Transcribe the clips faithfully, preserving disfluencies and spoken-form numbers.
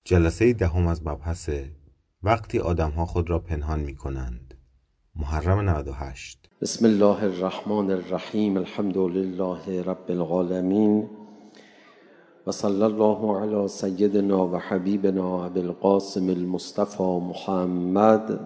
جلسه دهم از مبحث وقتی آدم‌ها خود را پنهان می‌کنند. محرم نود و هشت. بسم الله الرحمن الرحیم. الحمد لله رب العالمین و صلی الله علی سیدنا و حبیبنا ابی القاسم المصطفى محمد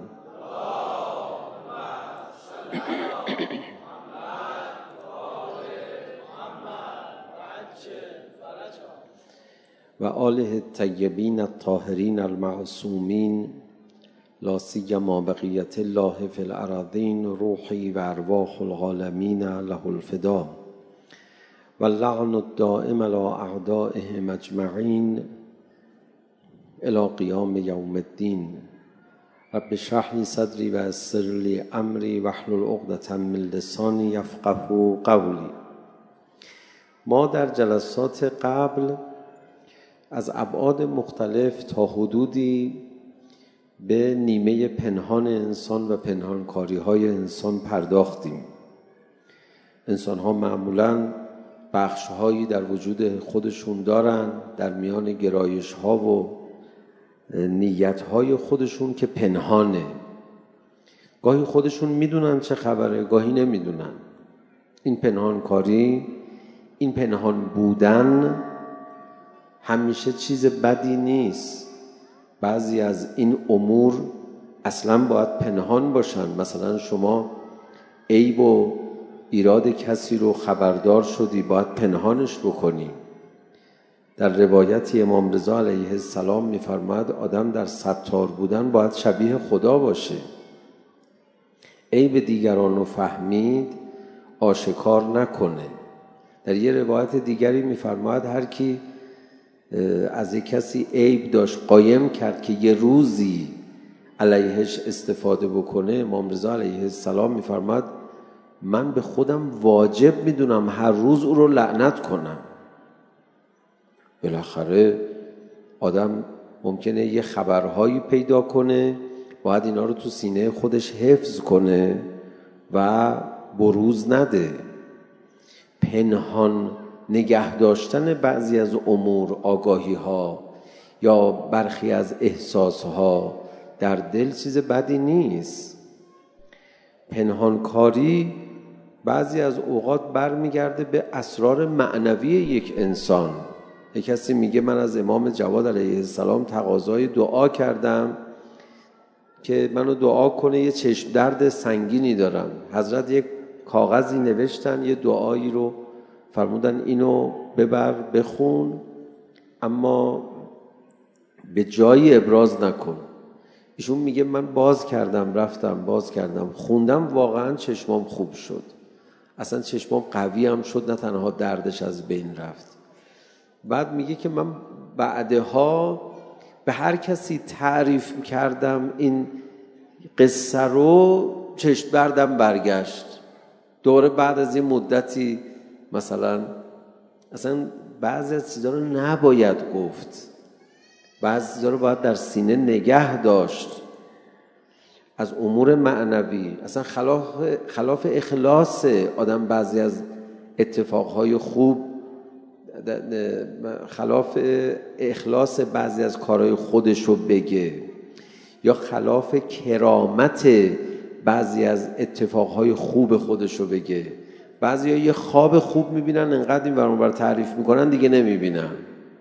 و آله الطیبین الطاهرین المعصومین لا سیما بقیت الله فی الارضین روحی و ارواح العالمین له الفدا و اللعن الدائم علی اعدائهم اجمعین الی قیام یوم الدین. رب اشرح لی صدری و یسر لی امری واحلل عقدة من لسانی یفقهوا قولی. ما در جلسات قبل از ابعاد مختلف تا حدودی به نیمه پنهان انسان و پنهانکاری های انسان پرداختیم. انسان ها معمولاً بخش هایی در وجود خودشون دارن در میان گرایش ها و نیت های خودشون که پنهانه. گاهی خودشون میدونن چه خبره، گاهی نمیدونن. این پنهانکاری، این پنهان بودن همیشه چیز بدی نیست. بعضی از این امور اصلا باید پنهان باشن. مثلا شما عیب و ایراد کسی رو خبردار شدی، باید پنهانش بکنی. در روایتی امام رضا علیه السلام می‌فرماید آدم در ستار بودن باید شبیه خدا باشه. عیب دیگران رو فهمید آشکار نکنه. در یه روایت دیگری می‌فرماید هر کی از یک کسی عیب داشت قایم کرد که یه روزی علیهش استفاده بکنه، امام رضا علیه السلام می‌فرماید من به خودم واجب میدونم هر روز او رو لعنت کنم. بالاخره آدم ممکنه یه خبرهایی پیدا کنه، باید اینا رو تو سینه خودش حفظ کنه و بروز نده. پنهان نگه داشتن بعضی از امور، آگاهی ها یا برخی از احساس ها در دل چیز بدی نیست. پنهانکاری بعضی از اوقات برمیگرده به اسرار معنوی یک انسان. یک کسی میگه من از امام جواد علیه السلام تقاضای دعا کردم که منو دعا کنه، یه چشم درد سنگینی دارم. حضرت یک کاغذی نوشتن، یه دعایی رو فرمودن اینو ببر بخون اما به جایی ابراز نکن. ایشون میگه من باز کردم، رفتم باز کردم، خوندم، واقعا چشمام خوب شد. اصلا چشمام قوی هم شد، نه تنها دردش از بین رفت. بعد میگه که من بعدها به هر کسی تعریف کردم این قصه رو، چشم دردم برگشت. دوره بعد از این مدتی مثلا اصلا بعضی از چیزا رو نباید گفت، بعضی چیزا رو باید در سینه نگه داشت. از امور معنوی اصلا خلاف خلاف اخلاص آدم بعضی از اتفاقهای خوب، خلاف اخلاص بعضی از کارهای خودش رو بگه، یا خلاف کرامت بعضی از اتفاقهای خوب خودش رو بگه. بعضی ها یه خواب خوب میبینن، انقدر این ورون بر تعریف میکنن دیگه نمیبینن.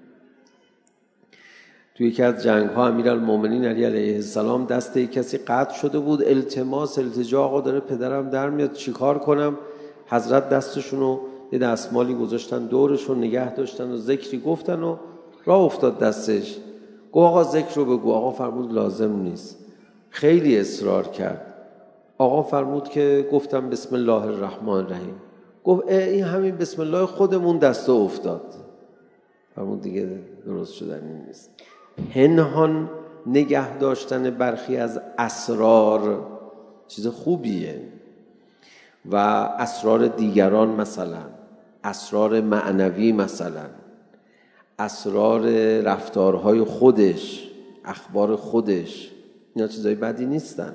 توی یکی از جنگ ها امیرالمومنین علی علیه السلام دست یک کسی قطع شده بود، التماس التجا، آقا داره پدرم در میاد چیکار کنم؟ حضرت دستشونو یه دستمالی گذاشتن دورشون، نگه داشتن و ذکری گفتن و راه افتاد دستش. گفت آقا ذکر رو بگو. آقا فرمود لازم نیست. خیلی اصرار کرد. آقا فرمود که گفتم بسم الله الرحمن الرحیم. گفت این همین بسم الله خودمون دسته افتاد. فرمود دیگه درست شدنی نیست. پنهان نگه داشتن برخی از اسرار چیز خوبیه و اسرار دیگران، مثلا اسرار معنوی، مثلا اسرار رفتارهای خودش، اخبار خودش، اینا چیزای بدی نیستن.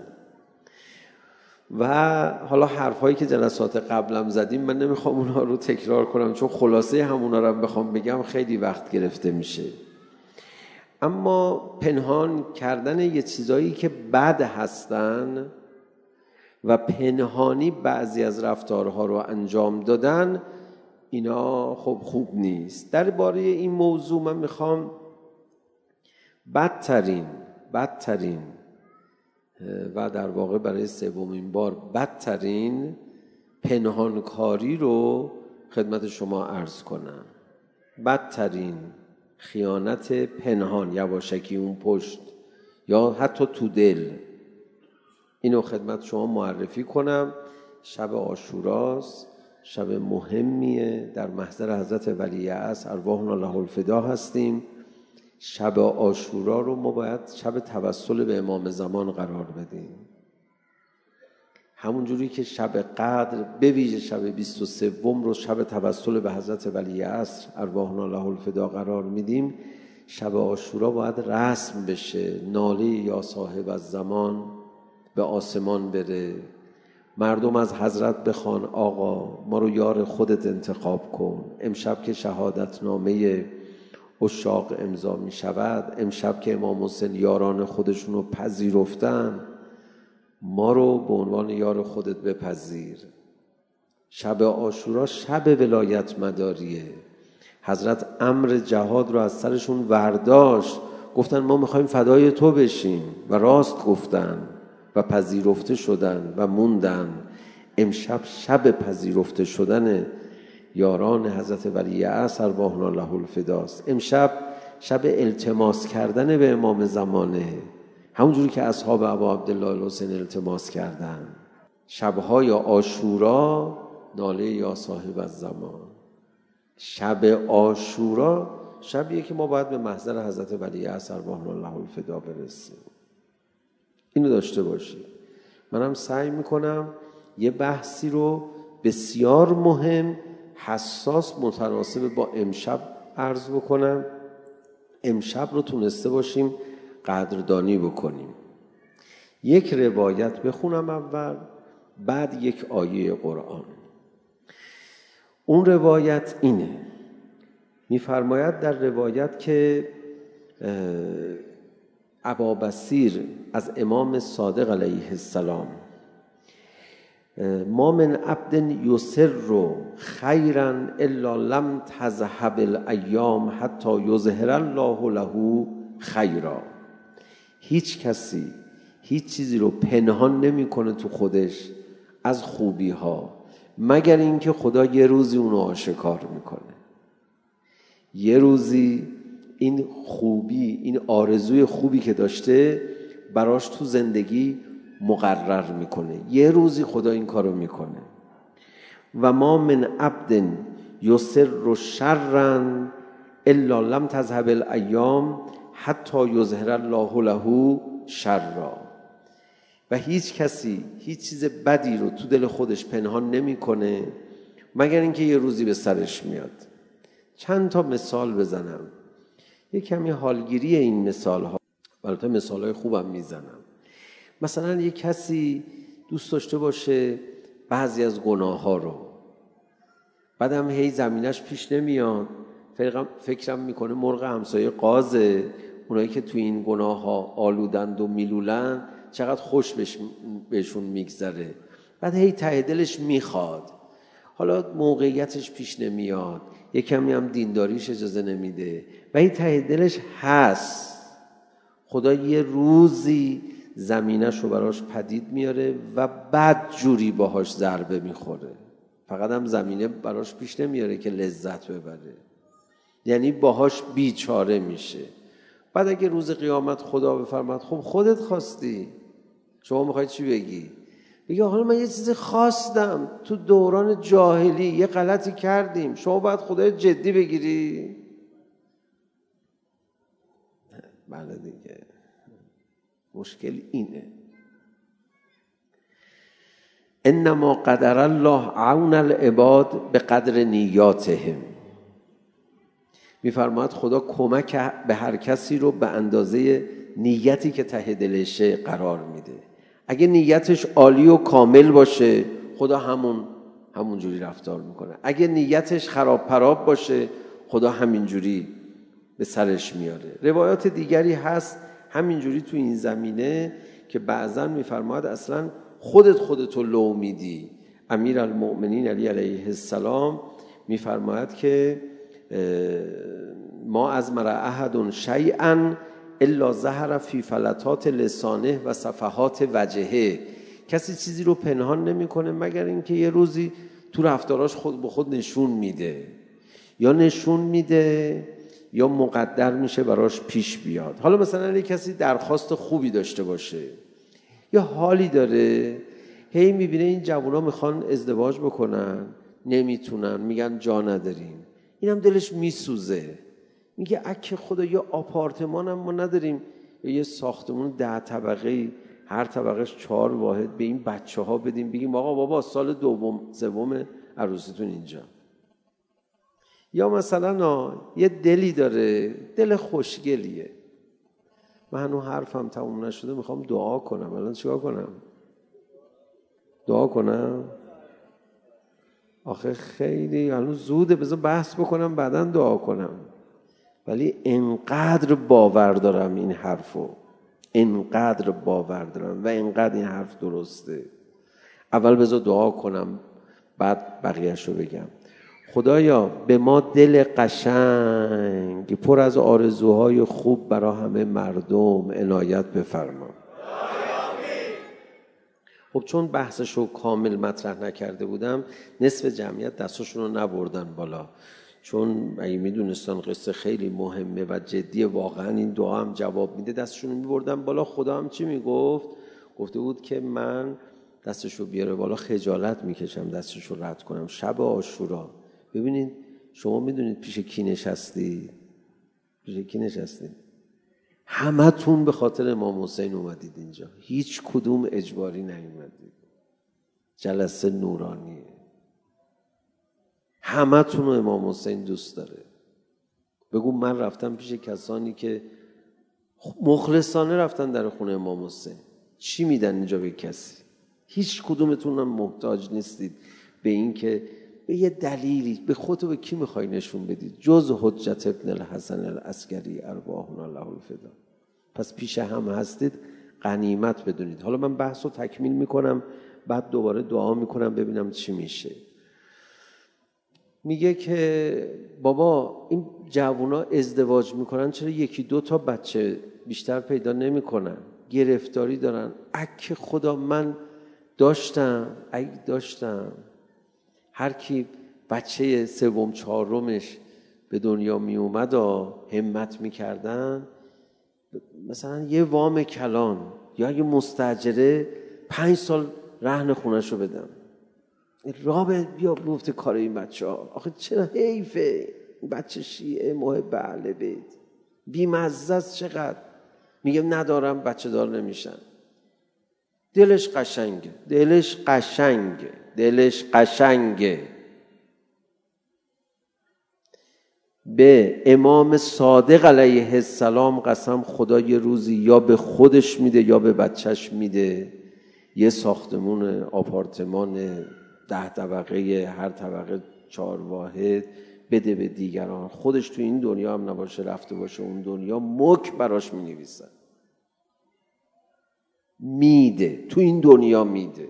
و حالا حرفایی که جلسات قبلم زدیم من نمیخوام اونها رو تکرار کنم، چون خلاصه همونا رو بخوام بگم خیلی وقت گرفته میشه. اما پنهان کردن یه چیزایی که بد هستن و پنهانی بعضی از رفتارها رو انجام دادن، اینا خب خوب نیست. درباره این موضوع من میخوام بدترین بدترین و در واقع برای سومین بار بدترین پنهانکاری رو خدمت شما عرض کنم. بدترین خیانت پنهان، یواشکی اون پشت یا حتی تو دل، اینو خدمت شما معرفی کنم. شب عاشوراست، شب مهمیه، در محضر حضرت ولی عصر ارواحنا له الفدا هستیم. شب عاشورا رو ما باید شب توسل به امام زمان قرار بدیم، همون جوری که شب قدر به ویژه شب بیست و سوم رو شب توسل به حضرت ولی عصر ارواحنا له الفدا قرار میدیم. شب عاشورا باید رسم بشه، ناله یا صاحب الزمان به آسمان بره، مردم از حضرت بخوان آقا ما رو یار خودت انتخاب کن. امشب که شهادت نامه عشاق امضا می شود، امشب که امام حسین یاران خودشون رو پذیرفتن، ما رو به عنوان یار خودت بپذیر. شب عاشورا شب ولایت مداریه. حضرت امر جهاد رو از سرشون ورداشت، گفتن ما میخوایم فدای تو بشیم و راست گفتن و پذیرفته شدن و موندن. امشب شب پذیرفته شدن یاران حضرت ولی عصر ارواحنا له الفداست. امشب شب التماس کردن به امام زمانه، همونجوری که اصحاب ابا عبدالله الحسین التماس کردن. شبهای عاشورا ناله یا صاحب الزمان. شب عاشورا شبیه که ما باید به محضر حضرت ولی عصر ارواحنا له الفدا برسیم. اینو داشته باشید. منم سعی میکنم یه بحثی رو بسیار مهم، حساس، متناسب با امشب عرض بکنم. امشب رو تونسته باشیم قدردانی بکنیم. یک روایت بخونم اول، بعد یک آیه قرآن. اون روایت اینه، میفرماید در روایت که ابابصیر از امام صادق علیه السلام، ما من عبد یسر خیرا الا لم تذهب الایام حتی یظهر الله له خیرا. هیچ کسی هیچ چیزی رو پنهان نمیکنه تو خودش از خوبی ها مگر اینکه خدا یه روزی اونو آشکار میکنه. یه روزی این خوبی، این آرزوی خوبی که داشته براش تو زندگی مقرر میکنه. یه روزی خدا این کارو میکنه. و ما من عبد یسر شرا الا لم تذهب الایام حتی یظهر الله له شرا. و هیچ کسی هیچ چیز بدی رو تو دل خودش پنهان نمیکنه مگر اینکه یه روزی به سرش میاد. چند تا مثال بزنم، یه کمی حالگیری این مثال ها، البته مثال های خوبم میزنم. مثلا یه کسی دوست داشته باشه بعضی از گناه ها رو، بعدم هی زمینش پیش نمیاد، فکرم میکنه مرغ همسایه قازه، اونایی که تو این گناه ها آلودند و میلولن چقدر خوش بهشون میگذره. بعد هی ته دلش میخواد، حالا موقعیتش پیش نمیاد، یه کمی هم دینداریش اجازه نمیده و هی ته دلش هست. خدا یه روزی زمینش رو براش پدید میاره و بد جوری باهاش ضربه میخوره. فقط هم زمینه براش پیش نمیاره که لذت ببره، یعنی باهاش بیچاره میشه. بعد اگه روز قیامت خدا بفرماد خب خودت خواستی، شما میخواید چی بگی؟ بگی حالا من یه چیزی خواستم تو دوران جاهلی، یه غلطی کردیم، شما باید خدای جدی بگیری؟ بله دیگه، مشکل اینه. انما قدر الله عون العباد به قدر نیاتهم. میفرماید خدا کمک به هر کسی رو به اندازه نیتی که ته دلشه قرار میده. اگه نیتش عالی و کامل باشه خدا همون همون جوری رفتار میکنه. اگه نیتش خراب پراب باشه خدا همین جوری به سرش میاره. روایات دیگری هست همینجوری تو این زمینه که بعضن میفرماید اصلا خودت خودتو لو میدی. امیر المؤمنین علی علیه السلام میفرماید که ما از مرا احد شیئا الا ظهر فی فلتات لسانه و صفحات وجهه. کسی چیزی رو پنهان نمیکنه مگر اینکه یه روزی تو رفتاراش خود به خود نشون میده، یا نشون میده یا مقدر میشه براش پیش بیاد. حالا مثلا اگه کسی درخواست خوبی داشته باشه یا حالی داره، هی میبینه این جوونا میخوان ازدواج بکنن نمیتونن، میگن جا نداریم، اینم دلش میسوزه، میگه اگه خدا یا آپارتمان هم ما نداریم یا یه ساختمون ده طبقه هر طبقهش چهار واحد به این بچه ها بدیم، بگیم آقا بابا سال دوم سوم عروسیتون اینجا. یا مثلا یه دلی داره، دل خوشگلیه، من هنوز حرفم تموم نشده میخوام دعا کنم، الان چیکار کنم؟ دعا کنم؟ آخه خیلی هنوز زوده، بذار بحث بکنم بعداً دعا کنم. ولی انقدر باور دارم این حرفو، انقدر باور دارم و انقدر این حرف درسته. اول بذار دعا کنم بعد بقیه‌شو بگم. خدایا به ما دل قشنگ پر از آرزوهای خوب برای همه مردم عنایت بفرما. خب چون بحثشو کامل مطرح نکرده بودم، نصف جمعیت دستشون رو نبردن بالا، چون اگه میدونستان قصه خیلی مهمه و جدیه واقعا این دعا هم جواب میده دستشون رو میبردن بالا. خدا هم چی میگفت؟ گفته بود که من دستشو بیاره بالا خجالت میکشم دستشو رد کنم. شب عاشورا ببینید، شما میدونید پیش کی نشستی؟ پیش کی نشستی؟ همه تون به خاطر امام حسین اومدید اینجا، هیچ کدوم اجباری نیومدید. جلسه نورانیه، همه تون رو امام حسین دوست داره. بگو من رفتم پیش کسانی که مخلصانه رفتن در خونه امام حسین، چی میدن اینجا به کسی؟ هیچ کدومتون هم محتاج نیستید به این که به یه دلیلی به خودتو به کی میخوای نشون بدید جز حجت ابن الحسن العسکری ارواحنا الله الفدا. پس پیش هم هستید، غنیمت بدونید. حالا من بحث رو تکمیل میکنم بعد دوباره دعا میکنم ببینم چی میشه. میگه که بابا این جوونا ازدواج میکنن چرا یکی دو تا بچه بیشتر پیدا نمیکنن؟ گرفتاری دارن. اگه خدا من داشتم، اگه داشتم هر کی بچه سوم چهارمش به دنیا می اومد و همت میکردن، مثلا یه وام کلان یا یه مستاجره پنج سال رهن خونش رو بدم، رابط بیا گفته کار این بچه ها. آخه چرا حیفه؟ بچه شیعه محب اهل بیت بی‌مزه است چقدر. میگه ندارم بچه دار نمیشن. دلش قشنگه، دلش قشنگه، دلش قشنگه. به امام صادق علیه السلام قسم خدا یه روزی یا به خودش میده یا به بچهش میده یه ساختمون آپارتمان ده طبقه هر طبقه چهار واحد بده به دیگران، خودش تو این دنیا هم نباشه رفته باشه اون دنیا، مک براش می نویسن. میده، تو این دنیا میده.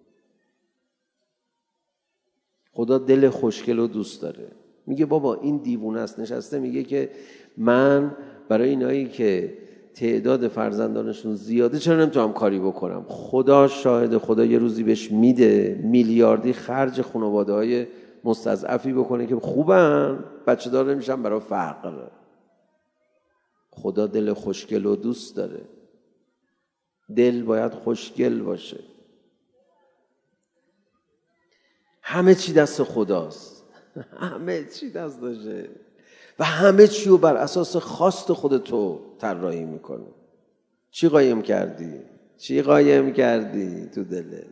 خدا دل خوشگل رو دوست داره. میگه بابا این دیوونه است، نشسته میگه که من برای اینایی که تعداد فرزندانشون زیاده چرا نمیتونم کاری بکنم؟ خدا شاهد، خدا یه روزی بهش میده میلیاردی خرج خانواده های مستضعفی بکنه که خوبن بچه دار نمیشن برای فقر. خدا دل خوشگل رو دوست داره. دل باید خوشگل باشه. همه چی دست خداست، همه چی دست داشه و همه چی رو بر اساس خواست خودتو طراحی میکنه. چی قایم کردی؟ چی قایم کردی تو دلت؟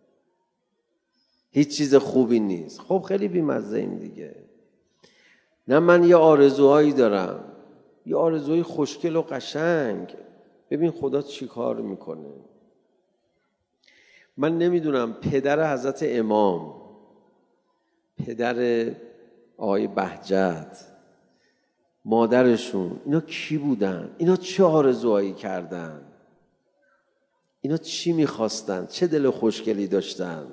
هیچ چیز خوبی نیست. خب خیلی بی‌مزه ایم دیگه. نه من یه آرزوهایی دارم، یه آرزوی خوشگل و قشنگ. ببین خدا چی کار میکنه. من نمیدونم پدر حضرت امام، پدر آقای بهجت، مادرشون، اینا کی بودن؟ اینا چه آرزوهایی کردن؟ اینا چی میخواستن؟ چه دل خوشگلی داشتن؟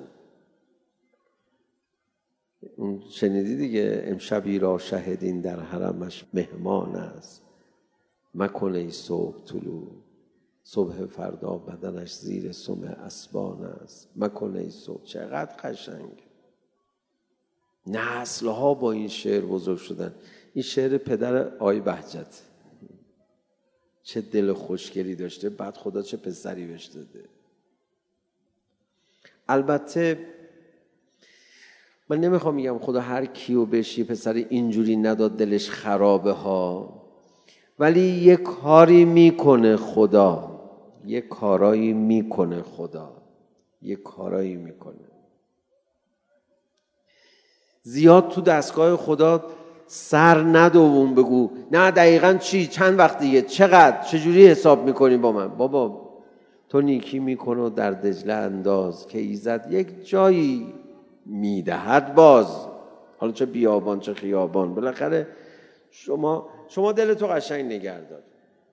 اون شنیدی دیگه، امشبی را شهدین در حرمش مهمان است، مکن ای صبح طلوع، صبح فردا بدنش زیر سم اسبان است، مکن ای صبح. چقدر قشنگ. نسل‌ها با این شعر بزرگ شدن. این شعر پدر آقای بهجت، چه دل خوشگلی داشته، بعد خدا چه پسری بهش داده. البته من نمیخوام میگم خدا هر کیو بهش یه پسر اینجوری نداد دلش خرابه ها، ولی یه کاری میکنه خدا، یه کارایی میکنه خدا، یه کارایی میکنه. زیاد تو دستگاه خدا سر ندوون بگو نه دقیقاً چی، چند وقت دیگه، چقدر، چجوری حساب میکنی با من؟ بابا تو نیکی میکن و در دجله انداز که ایزد یک جایی میدهد باز. حالا چه بیابان چه خیابان، بالاخره شما شما دلتو قشنگ نگه دار.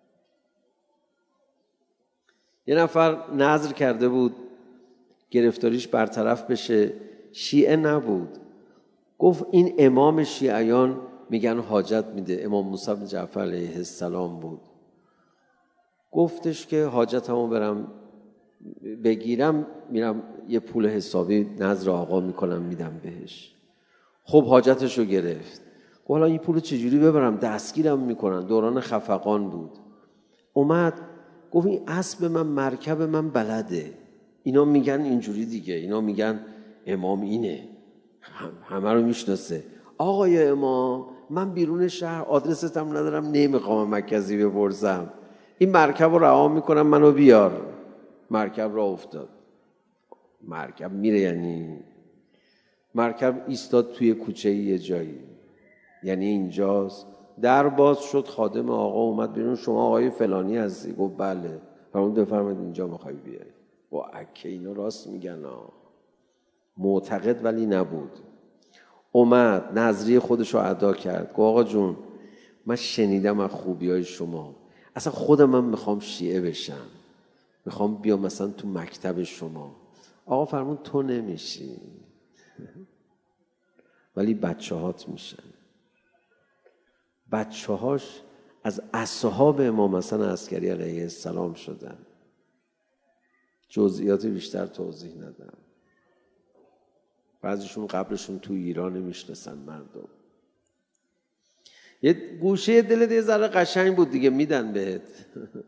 یه نفر نذر کرده بود گرفتاریش برطرف بشه، شیعه نبود، گفت این امام شیعیان میگن حاجت میده، امام موسی بن جعفر علیه السلام بود. گفتش که حاجتمو برم بگیرم میرم یه پول حسابی نذر آقا میکنم میدم بهش. خب حاجتشو گرفت. گفت حالا این پولو چجوری ببرم، دستگیرم میکنن، دوران خفقان بود. اومد گفت این اسب من مرکب من بلده، اینا میگن اینجوری دیگه، اینا میگن امام اینه، همه رو میشناسه. آقای امام من بیرون شهر آدرستم ندارم، نمیخوام مرکزی بپرسم، این مرکب رو رها میکنم منو بیار. مرکب را افتاد. مرکب میره یعنی مرکب ایستاد توی کوچه یه جایی، یعنی اینجاست. در باز شد، خادم آقا اومد بیرون، شما آقای فلانی هستی؟ گفت بله. فرمود بفرمایید اینجا میخوای بیای. و اکه اینو راست میگن ها. معتقد ولی نبود. اومد نظریه خودش رو ادا کرد. گفت آقا جون من شنیدم از خوبیای شما، اصلا خودم من میخوام شیعه بشم، میخوام بیام مثلا تو مکتب شما. آقا فرمود تو نمیشی ولی بچه هات میشن. بچه هاش از اصحاب امام حسن عسکری علیه السلام شدن. جزئیات بیشتر توضیح ندم. بعضیشون قبلشون تو ایران میشناسن مردم. یه گوشه دلت یه ذره قشنگ بود دیگه، میدن بهت.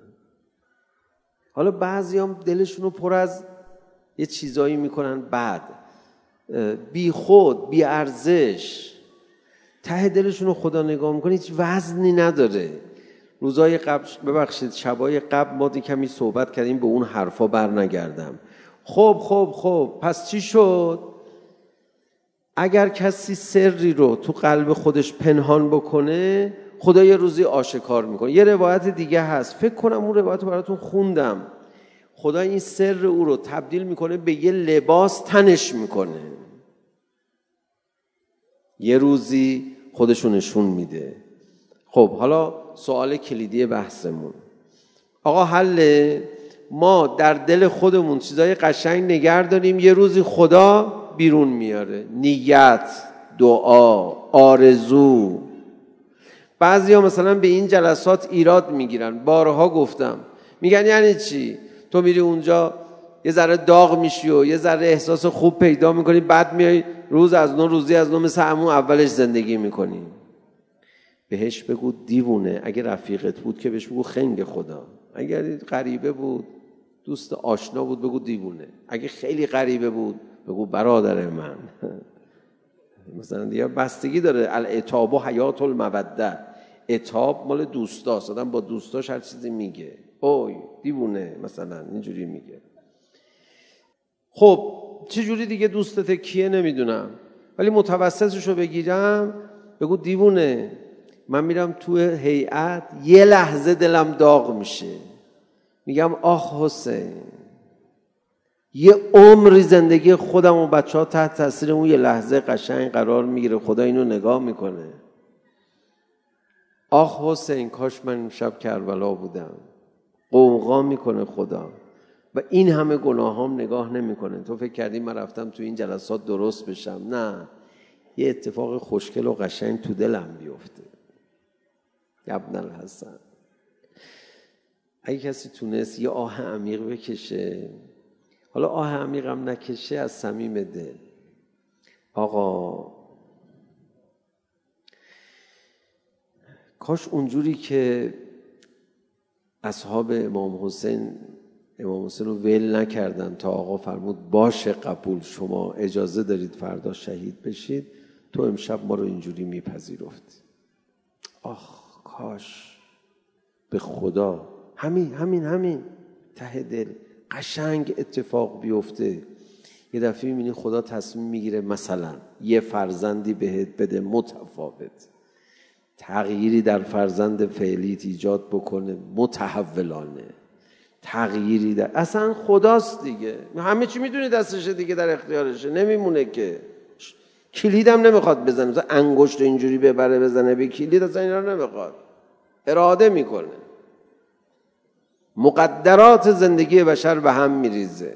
حالا بعضی هم دلشون رو پر از یه چیزایی میکنن بعد بی خود بی ارزش، ته دلشون رو خدا نگاه میکنه هیچ وزنی نداره. روزای قبل ببخشید شبای قبل ما دی کمی صحبت کردیم، به اون حرفا بر نگردم. خب خب خب پس چی شد؟ اگر کسی سری رو تو قلب خودش پنهان بکنه خدا یه روزی آشکار میکنه. یه روایت دیگه هست، فکر کنم اون روایت رو براتون خوندم، خدا این سر او رو تبدیل میکنه به یه لباس تنش میکنه، یه روزی خودشو نشون میده. خب حالا سوال کلیدی بحثمون، آقا حل ما در دل خودمون چیزای قشنگ نگه داریم، یه روزی خدا بیرون میاره. نیت، دعا، آرزو. بعضی ها مثلا به این جلسات ایراد میگیرن، بارها گفتم، میگن یعنی چی؟ تو میری اونجا یه ذره داغ میشی و یه ذره احساس خوب پیدا میکنی، بعد میای روز از نو روزی از نو مثل همون اولش زندگی میکنی. بهش بگو دیوونه. اگه رفیقت بود که بهش بگو خنگ خدا. اگر غریبه بود، دوست آشنا بود، بگو دیوونه. اگه خیلی غریبه بود بگو برادر من. مثلا دیگه بستگی داره. العتاب و حیات الموده. عتاب مال دوستاست، آدم با دوستاش هر چیزی میگه، اوی دیوونه مثلا اینجوری میگه. خب چه جوری دیگه دوستت کیه نمیدونم، ولی متوسطشو بگیرم بگو دیوونه. من میرم تو هیئت یه لحظه دلم داغ میشه، میگم آخ حسین، یه عمری زندگی خودم و بچه ها تحت تاثیر اون یه لحظه قشنگ قرار میگیره، خدا اینو نگاه میکنه. آخ حسین کاش من شب کربلا بودم. قوقا میکنه خدا و این همه گناهام نگاه نمیکنه. تو فکر کردی من رفتم تو این جلسات درست بشم؟ نه، یه اتفاق خوشگل و قشنگ تو دلم بیفته. ابن الحسن، اگه کسی تونست یه آه عمیق بکشه، حالا آه عمیق هم نکشه، از صمیم دل، آقا کاش اونجوری که اصحاب امام حسین امام حسین رو ول نکردن تا آقا فرمود باشه قبول، شما اجازه دارید فردا شهید بشید، تو امشب ما رو اینجوری میپذیرفتی. آخ کاش، به خدا همین همین همین ته دل قشنگ اتفاق بیفته. یه دفعه میبینی خدا تصمیم میگیره مثلا یه فرزندی بهت بده متفاوت، تغییری در فرزند فعلیت ایجاد بکنه متحولانه، تغییری در اصلا خداست دیگه، همه چی میدونی دستشه دیگه، در اختیارشه، نمیمونه که. کلیدم نمیخواد بزنه، مثلا انگشت اینجوری ببره بزنه به کلید، اصلا اینا رو نمیخواد، اراده میکنه. مقدرات زندگی بشر به هم میریزه.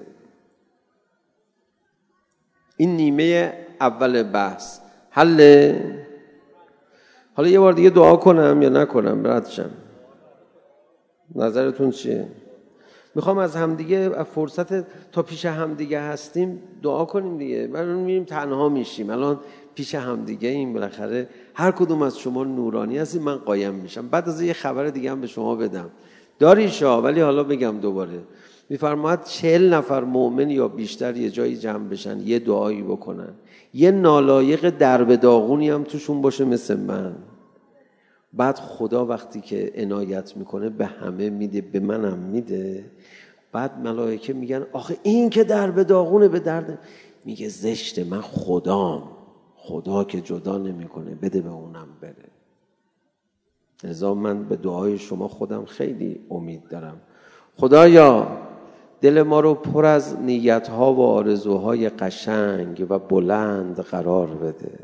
این نیمه اول بحث حل. حالا یه بار دیگه دعا کنم یا نکنم ردشم؟ نظرتون چیه؟ میخوام از همدیگه فرصت تا پیش همدیگه هستیم دعا کنیم دیگه. من میریم تنها میشیم، الان پیش همدیگه این بالاخره هر کدوم از شما نورانی هستیم، من قایم میشم. بعد از یه خبر دیگه هم به شما بدم داریشا، ولی حالا بگم دوباره. میفرماید چهل نفر مؤمن یا بیشتر یه جایی جمع بشن، یه دعایی بکنن، یه نالایق درب داغونی هم توشون باشه مثل من، بعد خدا وقتی که عنایت میکنه به همه میده، به منم میده. بعد ملائکه میگن آخه این که درب داغونه به درد، میگه زشته، من خدام، خدا که جدا نمیکنه، بده به اونم بره. لذا من به دعای شما خودم خیلی امید دارم. خدایا دل ما رو پر از نیت‌ها و آرزوهای قشنگ و بلند قرار بده.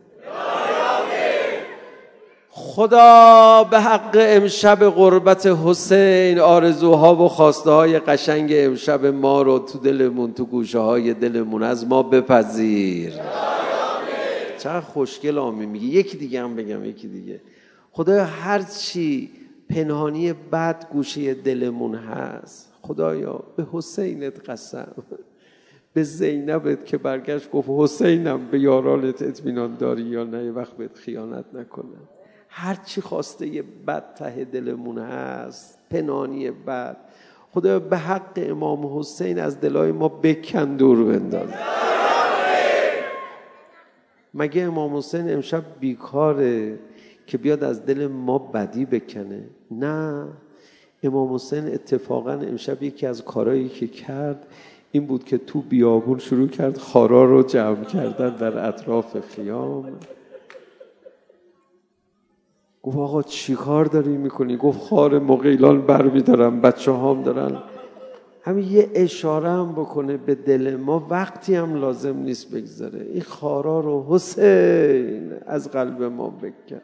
خدا به حق امشب قربت حسین آرزوها و خواسته های قشنگ امشب ما رو تو دلمون، تو گوشه های دلمون از ما بپذیر. چقدر خوشگل آمین میگه. یکی دیگه هم بگم، یکی دیگه. خدایا هر چی پنهانی بد گوشه دلمون هست، خدایا به حسینت قسم، به زینبت که برگشت گفت حسینم به یارانت اطمینان داری یا نه، یه وقت بهت خیانت نکنم. هر چی خواسته یه بد ته دلمون هست، پنهانی بد، خدایا به حق امام حسین از دلای ما بکن، دور بنداز. مگه امام حسین امشب بیکاره که بیاد از دل ما بدی بکنه؟ نه، امام حسین اتفاقا امشب یکی از کارهایی که کرد این بود که تو بیابون شروع کرد خارا رو جمع کردن در اطراف خیام. گفت آقا چی کار داری میکنی؟ گفت خار مغیلان بر میدارم، بچه هام دارن. همین یه اشاره هم بکنه به دل ما، وقتی هم لازم نیست بگذاره. این خارا رو حسین از قلب ما بکن.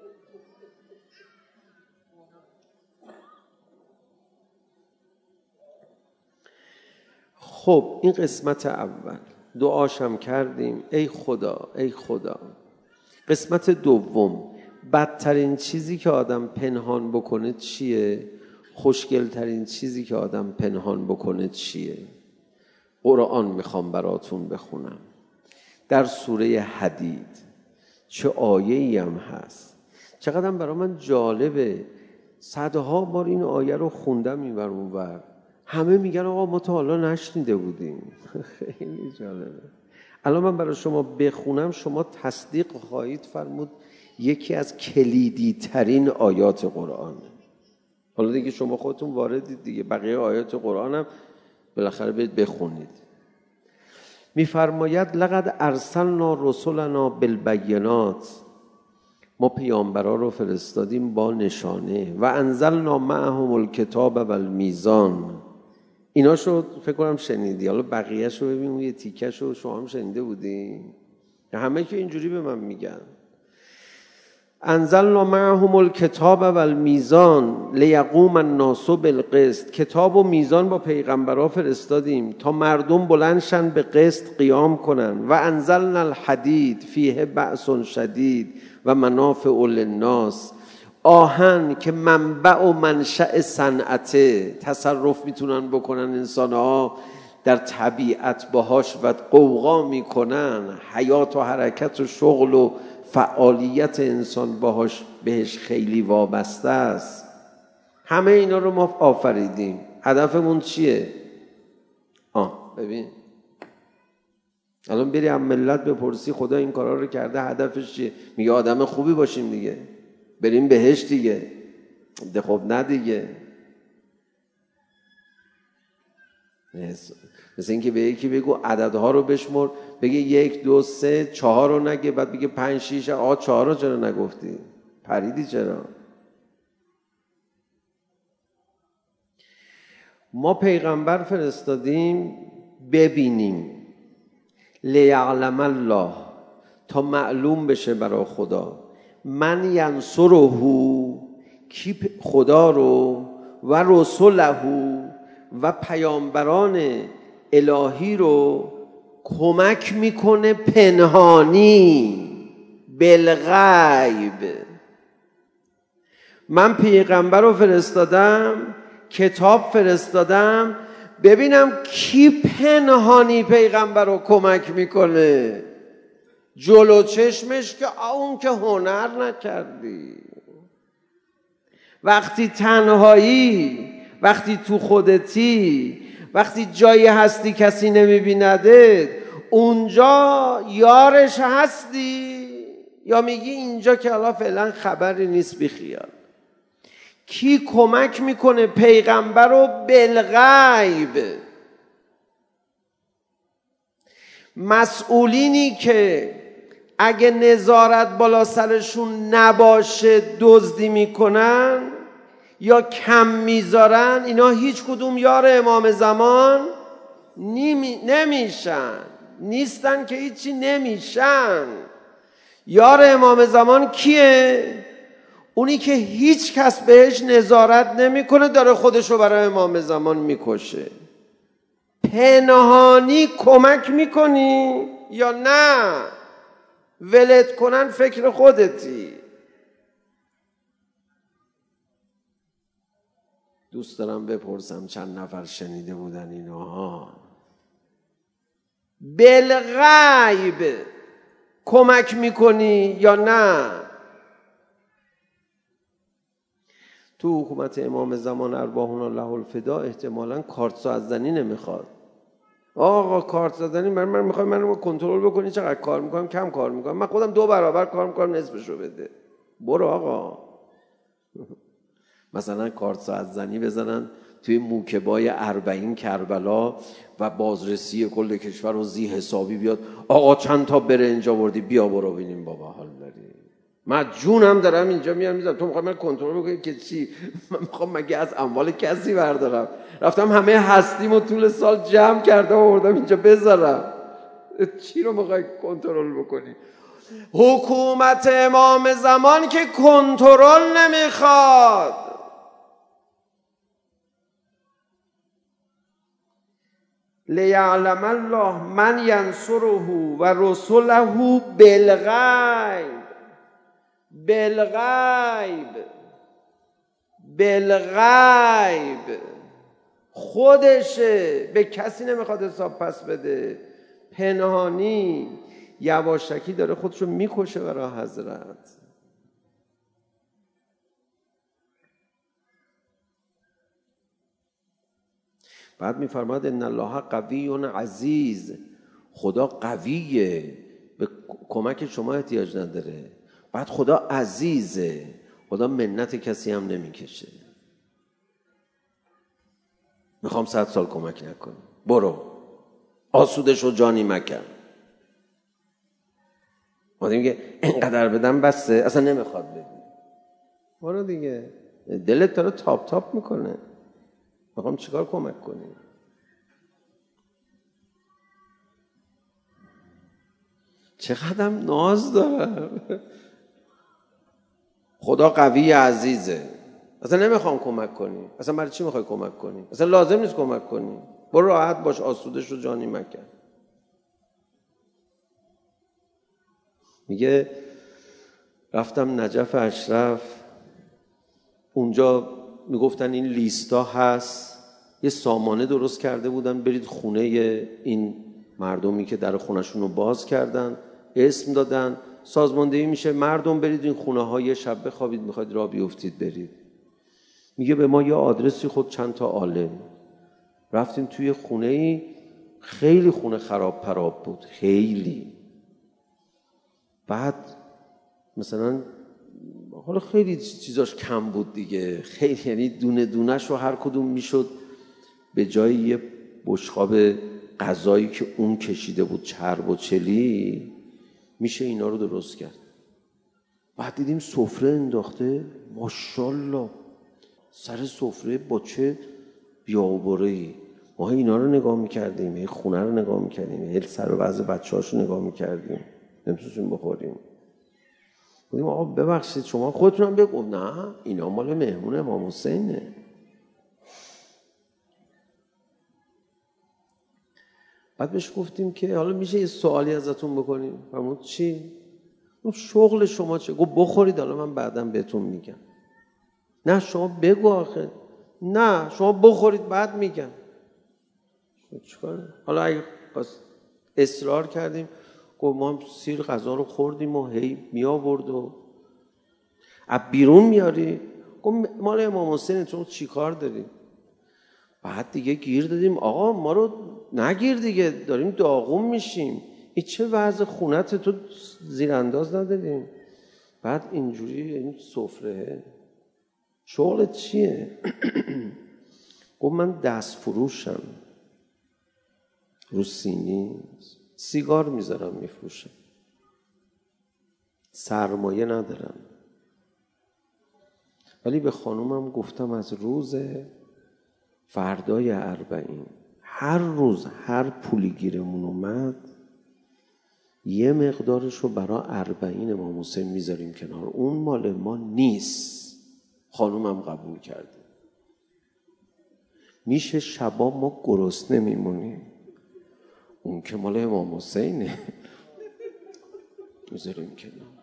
خب این قسمت اول، دعاشم کردیم ای خدا ای خدا. قسمت دوم، بدترین چیزی که آدم پنهان بکنه چیه؟ خوشگلترین چیزی که آدم پنهان بکنه چیه؟ قرآن میخوام براتون بخونم در سوره حدید. چه آیه‌ای هم هست، چقدر برای من جالبه. صدها بار این آیه رو خوندم این ور اون ور، همه میگن آقا ما تا حالا نشنیده بودیم. خیلی جالبه. الان من برای شما بخونم، شما تصدیق خواهید فرمود یکی از کلیدی ترین آیات قرآن. حالا دیگه شما خودتون واردید دیگه، بقیه آیات قرآن هم بالاخره برید بخونید. میفرماید لقد ارسلنا رسلنا بالبینات، ما پیامبرا رو فرستادیم با نشانه، و انزلنا معهم الکتاب والمیزان. اینا شو فکر کنم شنیدی، حالا بقیه شو ببین، یه تیکه شو شما هم شنیده بودی. همه که اینجوری به من میگن. انزلنا معهم الکتاب و المیزان لیقوم الناس بالقسط. کتاب و میزان با پیغمبرها فرستادیم تا مردم بلندشن به قسط قیام کنن. و انزلنا الحدید فیه بأس شدید و منافع للناس. آهن که منبع و منشأ صنعته، تصرف میتونن بکنن انسانها در طبیعت باهاش و قوقا میکنن، حیات و حرکت و شغل و فعالیت انسان باهاش بهش خیلی وابسته است. همه اینا رو ما آفریدیم. هدفمون چیه؟ آه ببین الان بری هم ملت بپرسی خدا این کارا رو کرده هدفش چیه؟ میگه آدم خوبی باشیم دیگه، بریم بهش دیگه. ده خب نه دیگه. مثل اینکه به یکی بگو عددها رو بشمر، بگه یک دو سه چهار رو نگه، بعد بگه پنج شیش. آه چهار رو چرا نگفتی؟ پریدی چرا؟ ما پیغمبر فرستادیم ببینیم، لیعلم الله، تا معلوم بشه برای خدا، من ینصره، کی خدا رو، و رسوله، و پیامبران الهی رو کمک میکنه پنهانی، بالغیب. من پیغمبر رو فرستادم، کتاب فرستادم، ببینم کی پنهانی پیغمبر رو کمک میکنه. جلو چشمش که اون که هنر نکردی. وقتی تنهایی، وقتی تو خودتی، وقتی جایی هستی کسی نمیبیندت، اونجا یارش هستی یا میگی اینجا که حالا فعلا خبری نیست بیخیال. کی کمک میکنه پیغمبر رو؟ بالغیب. مسئولینی که اگه نظارت بالا سرشون نباشه دزدی میکنن یا کم میذارن، اینا هیچ کدوم یار امام زمان نمی... نمیشن. نیستن که هیچی نمیشن. یار امام زمان کیه؟ اونی که هیچ کس بهش نظارت نمیکنه، داره خودشو برای امام زمان میکشه. پنهانی کمک میکنی یا نه؟ ولت کنن فکر خودتی. دوست دارم بپرسم چند نفر شنیده بودن اینها؟ بالغیب کمک میکنی یا نه؟ تو حکومت امام زمان ارواحنا له الفدا احتمالاً کارت سازنی نمیخواد. آقا کارت سازنی من من میخوام منو کنترل بکنی، چقدر کار میکنم، کم کار میکنم، من خودم دو برابر کار میکنم، نصفشو بده. برو آقا. مثلا کارت سازنی بزنن توی موکبای اربعین کربلا و بازرسی کل کشور رو زی حسابی بیاد، آقا چند تا برنج آوردی، بیا برو ببینیم بابا حال داری. من جونم دارم اینجا میام میذارم، تو میخوای من کنترل بکنی که چی؟ من میخوام مگه از اموال کسی بردارم؟ رفتم همه هستیمو طول سال جمع کردم آوردم اینجا بذارم. چی رو میخوای کنترل بکنی؟ حکومت امام زمان که کنترل نمیخواد. لیعلم الله من ینصره و رسوله بالغیب. بالغیب بالغیب خودشه، به کسی نمیخواد حساب پس بده. پنهانی یواشکی داره خودشو میکشه برای حضرت. بعد میفرماد ان الله قوی عزیز، خدا قویه، به کمک شما احتیاج نداره. بعد خدا عزیزه، خدا منت کسی هم نمیکشه. میخوام صد سال کمک نکنی، برو آسودش رو جانی مکن. ما میگه اینقدر بدم بسته، اصلا نمیخواد بدی، برو دیگه. دلت داره تاپ تاپ میکنه، میخوام چیکار کمک کنی؟ چقدرم ناز دارم. خدا قوی عزیزه، اصلا نمیخوام کمک کنی، اصلا برای چی میخوای کمک کنی؟ اصلا لازم نیست کمک کنی، برو راحت باش، آسوده شو جانی مکن. میگه رفتم نجف اشرف، اونجا میگفتن این لیستا هست، یه سامانه درست کرده بودن، برید خونه این مردمی که در خونهشون رو باز کردن، اسم دادن، سازماندهی میشه، مردم برید این خونه های شب بخوابید، میخواید راه بیفتید برید. میگه به ما یه آدرسی خود چند تا عالم، رفتیم توی خونه ای، خیلی خونه خراب پراب بود، خیلی. بعد مثلا حالا خیلی چیزاش کم بود دیگه، خیلی، یعنی دونه دونهش رو هر کدوم میشد به جای یه بشقاب غذایی که اون کشیده بود چرب و چلی، میشه اینا رو درست کرد. بعد دیدیم سفره انداخته، ماشاءالله سر سفره با چه بیابره‌ای. ما اینا رو نگاه میکردیم، این خونه رو نگاه میکردیم، هل سر و وضع بچه‌هاش رو نگاه میکردیم، نمیتونستیم بخوریم. گفتیم آقا ببخشید شما خودتونم بگو. نه اینا مال مهمون امام حسینه. بعد بهش گفتیم که حالا میشه یه سوالی ازتون بکنیم؟ فرمود چی؟ گفت شغل شما چه؟ گفت بخورید حالا من بعداً بهتون میگم. نه شما بگو آخه. نه شما بخورید بعد میگم. چیکار؟ حالا اگه اصرار کردیم، گفت ما هم سیر غذا رو خوردیم و هی می آورد و از بیرون میاری. گفت مال امام حسین، تو چی کار داری؟ بعد دیگه گیر دادیم آقا ما رو نگیر دیگه، داریم داغون میشیم، این چه وضع خونت تو زیر انداز نداریم. بعد اینجوری این سفره شغلت چیه؟ گفت من دست فروشم، رو سینی سیگار میذارم میفروشم، سرمایه ندارم. ولی به خانومم گفتم از روز فردای اربعین هر روز هر پولی گیرمون اومد یه مقدارشو برای اربعین امام حسین میذاریم کنار، اون مال ما نیست. خانومم قبول کرده. میشه شبا ما گرسنه میمونیم، اون که مال امام حسینه میذاریم کنار.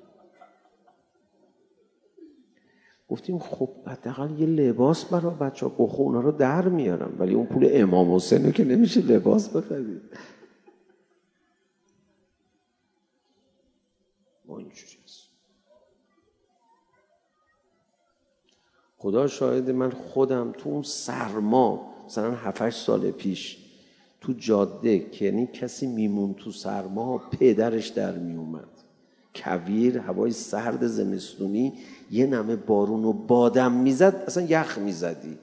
گفتیم خب حداقل یه لباس برای بچه‌ها بخور، اونا رو در میارم، ولی اون پول امام حسینه که نمیشه لباس بخرید. ما اینجوری است. خدا شاهد، من خودم تو اون سرما مثلا هفت هشت سال پیش تو جاده که یعنی کسی میمون تو سرما، پدرش در میومد، کویر، هوای سرد زمستونی، یه نمه بارون و بادم میزد، اصلا یخ میزدی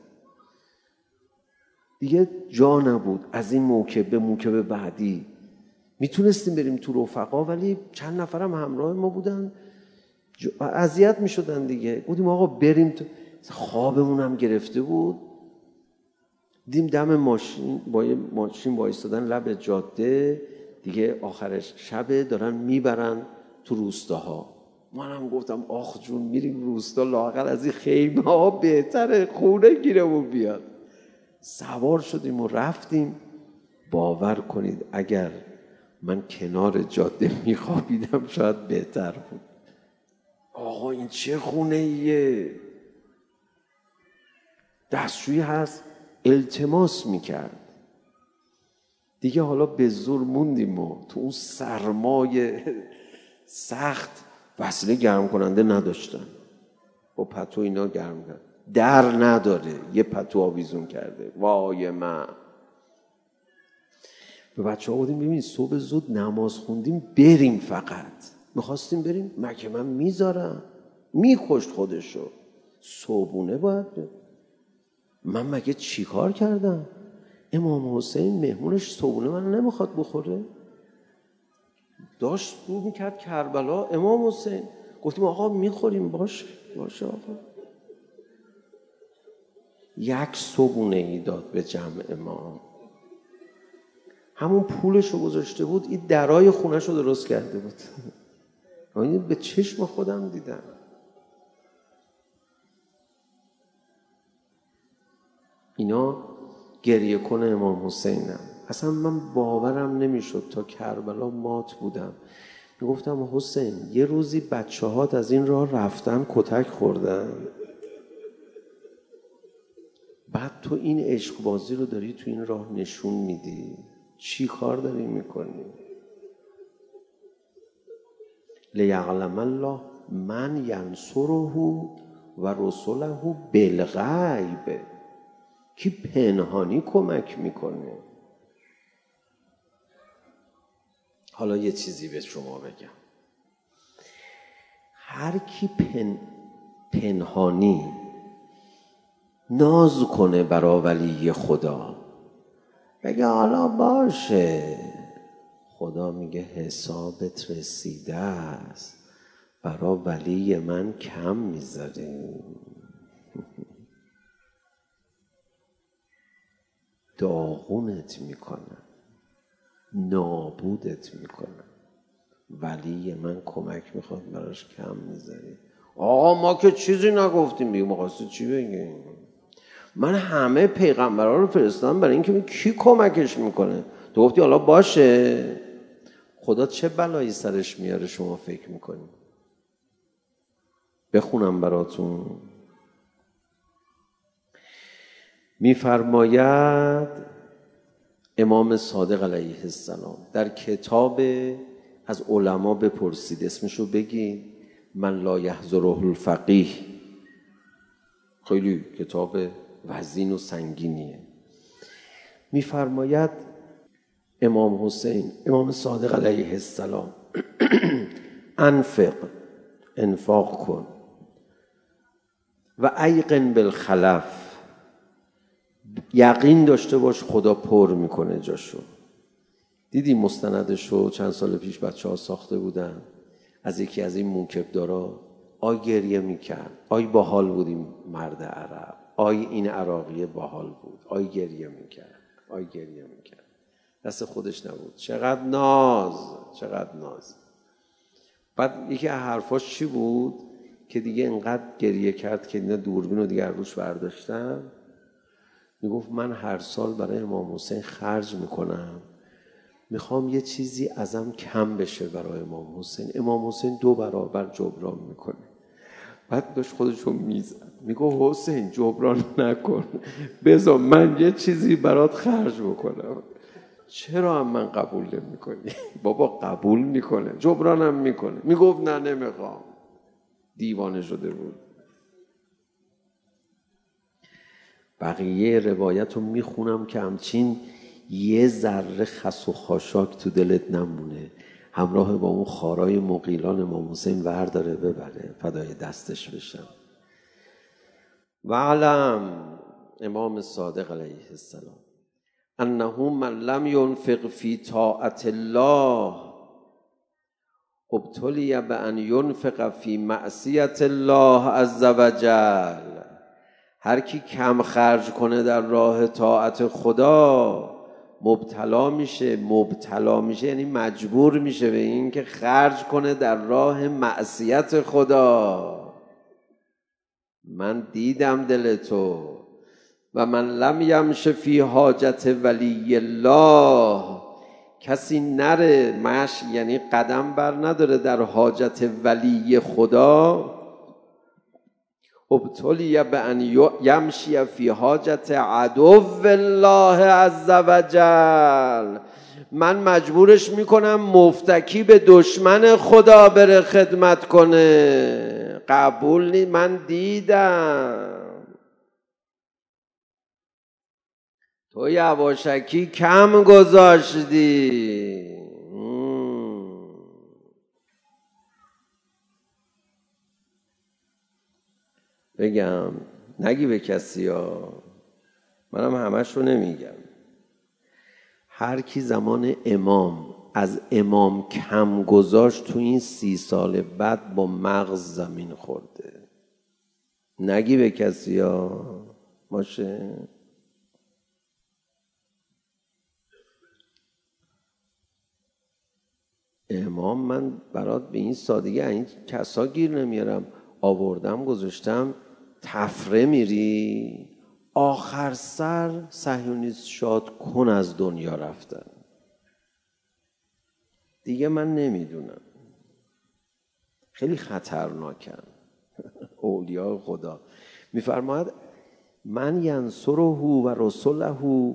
دیگه، جا نبود. از این موکب به موکب بعدی میتونستیم بریم تو رفقا، ولی چند نفرم همراه ما بودن، اذیت میشدن دیگه. گفتیم آقا بریم تو. خوابمون هم گرفته بود، دیدیم دم ماشین با یه ماشین وایستادن لب جاده دیگه، آخرش شبه دارن میبرن تو روستاها. منم گفتم آخ جون میریم روستا، لااقل از این خیمه ها بهتره، خونه گیرمون بیاد. سوار شدیم و رفتیم. باور کنید اگر من کنار جاده میخوابیدم شاید بهتر بود. آقا این چه خونه ایه؟ دستشویی هست، التماس میکرد دیگه. حالا به زور موندیم و تو اون سرمای سخت وسیله گرم کننده نداشتن، با پتو اینا گرم کرد، در نداره، یه پتو آویزون کرده. وای من به بچه ها بودیم ببینید صبح زود نماز خوندیم بریم، فقط میخواستیم بریم، مگه من میذارم؟ میکشت خودشو. صبحونه باید بریم. من مگه چی کار کردم؟ امام حسین مهمونش صبحونه من نمیخواد بخوره؟ داشت رو میکرد کربلا امام حسین. گفتیم آقا میخوریم، باشه باشه آقا. یک صبحونه ای داد به جمع ما، همون پولش رو گذاشته بود، این درای خونش رو درست کرده بود. این به چشم خودم دیدم. اینا گریه کنه امام حسینم. اصلا من باورم نمیشد تا کربلا مات بودم. میگفتم حسین یه روزی بچه هات از این راه رفتن کتک خوردن، بعد تو این عشق بازی رو داری تو این راه نشون میدی، چی کار داری میکنی؟ لیعلم الله من ینصره و رسله بالغیب. کی پنهانی کمک میکنه. حالا یه چیزی به شما بگم، هر کی پن... پنهانی ناز کنه برا ولی خدا، بگه حالا باشه، خدا میگه حسابت رسیده است، برا ولی من کم میذاری. داغونت میکنم، نابودت میکنم، ولی من کمک میخواد براش کم میذاری. آقا ما که چیزی نگفتیم. بگیم مقاصد چی بگیم؟ من همه پیغمبرها رو فرستادم برای اینکه کی کمکش میکنه. تو گفتی حالا باشه، خدا چه بلایی سرش میاره شما فکر میکنی؟ بخونم براتون. میفرماید امام صادق علیه السلام در کتاب، از علما بپرسید اسمشو بگید، من لا یحضره الفقیه، خیلی کتاب وزین و سنگینیه. میفرماید امام حسین، امام صادق علیه السلام، انفق، انفاق کن، و ایقن بالخلف، یقین داشته باش خدا پر میکنه جاشو. دیدی مستندشو چند سال پیش بچه ها ساخته بودن از یکی از این موکبدارا؟ آی گریه میکرد، آی باحال بودیم مرد عرب، آی این عراقی باحال بود، آی گریه میکرد، آی گریه میکرد، دست خودش نبود. چقدر ناز، چقدر ناز. بعد یکی از حرفاش چی بود که دیگه انقدر گریه کرد که اینا دوربین رو دیگه روش برداشتن؟ میگفت من هر سال برای امام حسین خرج میکنم، میخوام یه چیزی ازم کم بشه برای امام حسین. امام حسین دو برابر جبران میکنه. بعد داشت خودشو میزد، میگفت حسین جبران نکن، بذار من یه چیزی برات خرج بکنم. چرا هم من قبول نمیکنی؟ بابا قبول میکنه، جبرانم میکنه. میگفت نه نمیخوام. دیوانه شده بود. بقیه روایت رو میخونم که همچین یه ذره خس و خاشاک تو دلت نمونه، همراه با اون خارای مغیلان امام حسین ورداره ببره، فدای دستش بشم. و علم امام صادق علیه السلام انه من لم ينفق فی طاعت الله ابتلی بان ينفق فی معصیت الله عز وجل. هر کی کم خرج کنه در راه طاعت خدا مبتلا میشه. مبتلا میشه یعنی مجبور میشه به این که خرج کنه در راه معصیت خدا. من دیدم دل تو. و من لم یمش فی حاجت ولی الله، کسی نره مش یعنی قدم بر نداره در حاجت ولی خدا، ابتلی بان یمشی فی حاجت عدو الله عز وجل. من مجبورش میکنم مفتکی به دشمن خدا بره خدمت کنه. قبول نی. من دیدم تو یواشکی کم گذاشتی. بگم نگی به کسی ها، منم همش رو نمیگم. هر کی زمان امام از امام کم گذاشت تو این سی سال بعد با مغز زمین خورده. نگی به کسی ها، باشه؟ امام من برات به این سادگی این کسا گیر نمیارم. آوردم گذاشتم، تفره میری، آخر سر صهیونیست شاد کن از دنیا رفتن. دیگه من نمیدونم، خیلی خطرناکن. اولیاء خدا میفرماید من ینصره و رسله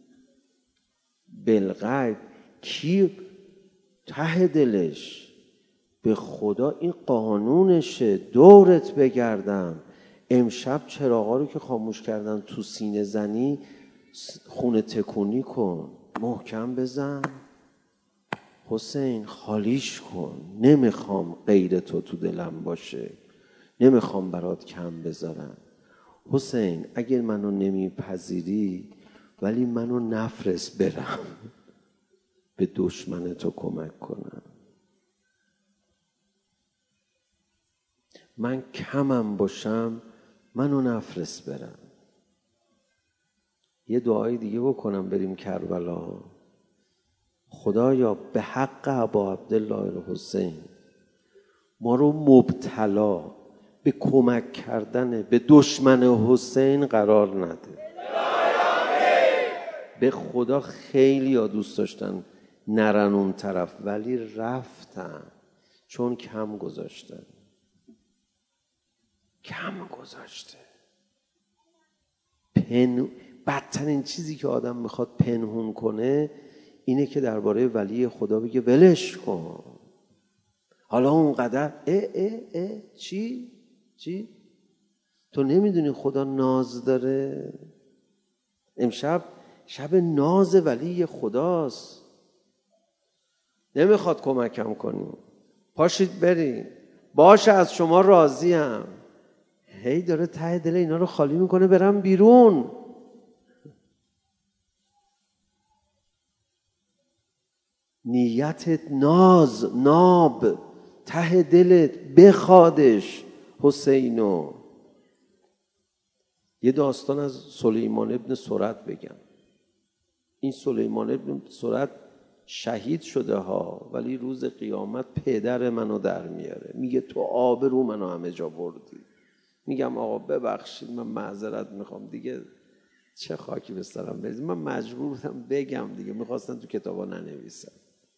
بالغیب، کی ته دلش به خدا این قانونشه دورت بگردم. امشب چراغا رو که خاموش کردن تو سینه زنی خونه تکونی کن، محکم بزن، حسین خالیش کن، نمیخوام غیر تو تو دلم باشه، نمیخوام برات کم بذارم. حسین اگر منو نمیپذیری ولی منو نفرست برم به دشمن تو کمک کنم. من کمم باشم منو نفرست برم. یه دعای دیگه بکنم بریم کربلا. خدایا به حق ابا عبدالله الحسین ما رو مبتلا به کمک کردن به دشمن حسین قرار نده. به خدا خیلی ها دوست داشتن نرن اون طرف ولی رفتن چون کم گذاشتن. کم گذاشته. پن... بدترین چیزی که آدم میخواد پنهون کنه اینه که درباره ولی خدا بگه ولش کن. حالا اونقدر اه اه اه چی؟ چی؟ تو نمیدونی خدا ناز داره؟ امشب شب ناز ولی خداست. نمیخواد کمکم کنی. پاشید بریم. باشه از شما راضیم. هی داره ته دل اینا رو خالی میکنه برم بیرون. نیتت ناز، ناب، ته دلت بخوادش حسینو. یه داستان از سلیمان ابن سرد بگم. این سلیمان ابن سرد شهید شده ها ولی روز قیامت پدر منو در میاره. میگه تو آبرو منو همه جا بردی. میگم آقا ببخشید من معذرت میخوام دیگه چه خاکی به سرم بریزید. من مجبور بودم بگم دیگه، میخواستم تو کتابا ننویسم.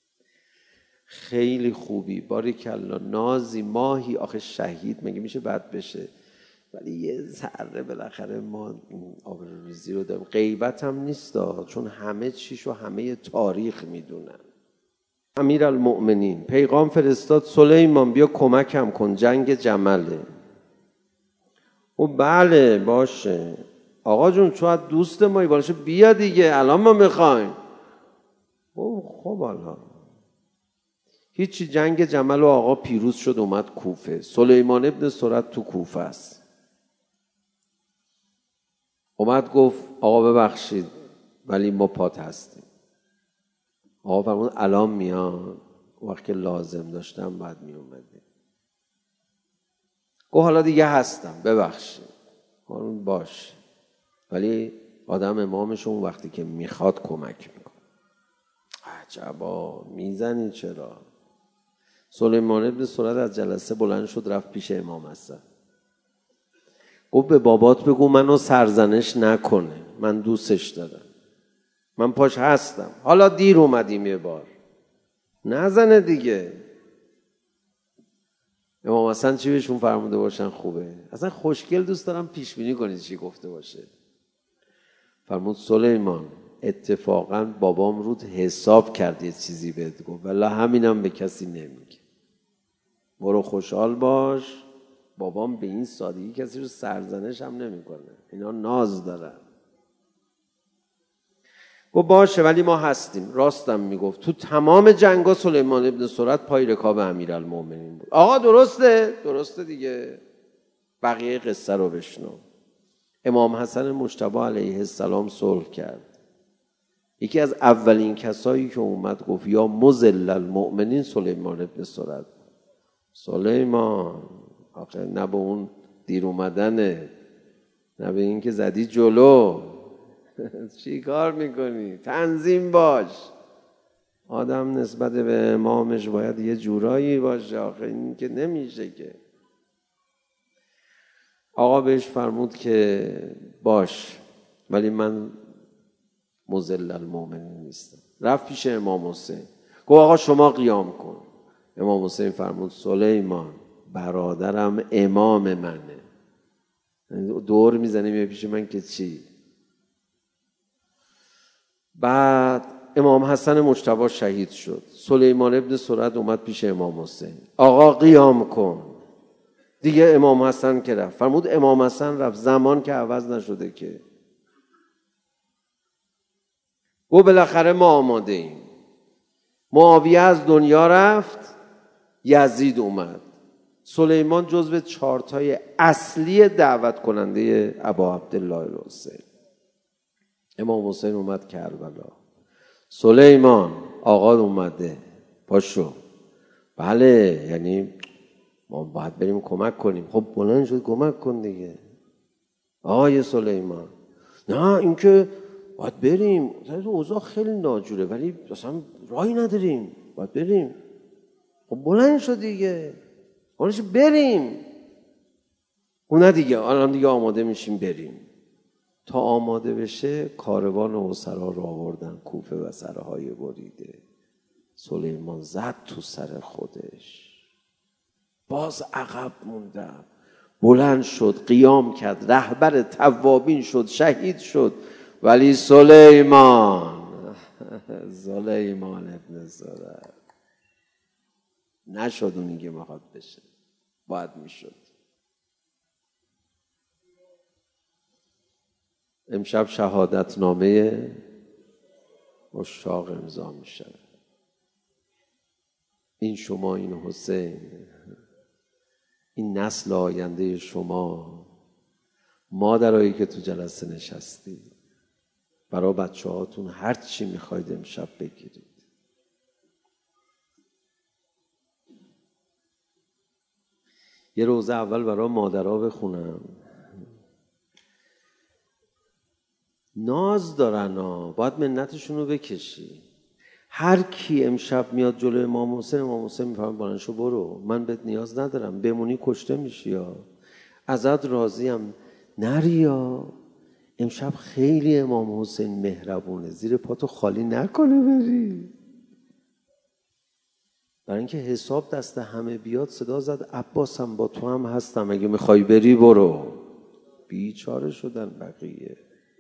خیلی خوبی باریکلا نازی ماهی. آخه شهید مگه میشه بد بشه؟ ولی یه ذره بالاخره ما آبروریزی رو داریم. غیبت هم نیست چون همه چیشو همه تاریخ میدونن. امیرالمؤمنین پیغام فرستاد سلیمان بیا کمکم کن جنگ جمله. او بله باشه آقا جون تو دوست مایی باشه بیا دیگه الان ما میخوایم. او خب حالا هیچی جنگ جمل و آقا پیروز شد اومد کوفه. سلیمان ابن سرد تو کوفه است. اومد گفت آقا ببخشید ولی ما پات هستیم. آقا فرمود الان میان. وقتی که لازم داشتم بعد می اومدیم. گفت حالا دیگه هستم ببخشید. فرمود باش ولی آدم امامشون وقتی که میخواد کمک میکنه. عجبا میزنی چرا؟ سلیمان ابن سرد از جلسه بلند شد رفت پیش امام حسن. گفت به بابات بگو منو سرزنش نکنه، من دوستش دارم، من پاش هستم. حالا دیر اومدیم یه بار نزنه دیگه. امام حسن چی بهشون فرموده باشن خوبه؟ اصلا خوشگل دوست دارم پیش بینی کنید چی گفته باشه. فرمود سلیمان اتفاقا بابام رود حساب کرد یه چیزی بهت گفت ولی همینم به کسی نمیگه. برو خوشحال باش. بابام به این سادگی کسی رو سرزنش هم نمیکنه. اینا ناز دارن. گفت باشه ولی ما هستیم. راستم میگفت تو تمام جنگا سلیمان ابن سرد پای رکاب امیرالمومنین بود. آقا درسته؟ درسته دیگه. بقیه قصه رو بشنو. امام حسن مجتبی علیه السلام صلح کرد. یکی از اولین کسایی که اومد گفت یا مذل المؤمنین سلیمان ابن سرد. سلیمان آخه نه به اون دیر اومدنه نه به این که زدی جلو. چی کار میکنی؟ تنظیم باش. آدم نسبت به امامش باید یه جورایی باشه. آخه این که نمیشه که. آقا بهش فرمود که باش ولی من مذل المؤمنین نیستم. رفت پیش امام حسین، گفت آقا شما قیام کن. امام حسین فرمود سلیمان برادرم امام منه، دور میزنه میاد پیش من که چی. بعد امام حسن مجتبی شهید شد. سلیمان ابن سرد اومد پیش امام حسین، آقا قیام کن. دیگه امام حسن که رفت، فرمود امام حسن رفت، زمان که عوض نشده که. گفت بالاخره ما آماده ایم. معاویه از دنیا رفت، یزید اومد. سلیمان جزو چارتای اصلی دعوت کننده ابا عبدالله الحسین. امام حسین اومد کربلا، سلیمان آقا اومده، پاشو. بله یعنی ما باید بریم کمک کنیم. خب بلند شد کمک کن دیگه آقای سلیمان. نه این که باید بریم، اوضاع خیلی ناجوره ولی اصلا راهی نداریم، باید بریم. خب بلند شد دیگه، بلند شد بریم. اون نه دیگه الان دیگه آماده میشیم بریم. تا آماده بشه کاروان اسرا رو آوردن کوفه و سرهای بریده. سلیمان زد تو سر خودش، باز عقب موندم. بلند شد قیام کرد، رهبر توابین شد، شهید شد. ولی سلیمان سلیمان ابن زرد نشد اونی که میخواد بشه، باید میشد. امشب شهادت نامه عشاق امضا میشه. این شما، این حسین، این نسل آینده شما، مادرایی که تو جلسه نشستی، برای بچه هاتون هر چی میخواید امشب بگیرید. یه روزه اول برای مادرها بخونم. ناز دارن ها، باید منتشون رو بکشی. هر کی امشب میاد جلوی امام حسین، امام حسین میفرمه بلند شو برو، من بهت نیاز ندارم، بمونی کشته میشی یا ازت راضیم، نری یا. امشب خیلی امام حسین مهربونه، زیر پاتو خالی نکنه بری. برای اینکه حساب دست همه بیاد صدا زد عباسم با تو هم هستم، اگه میخوای بری برو. بیچاره شدن بقیه.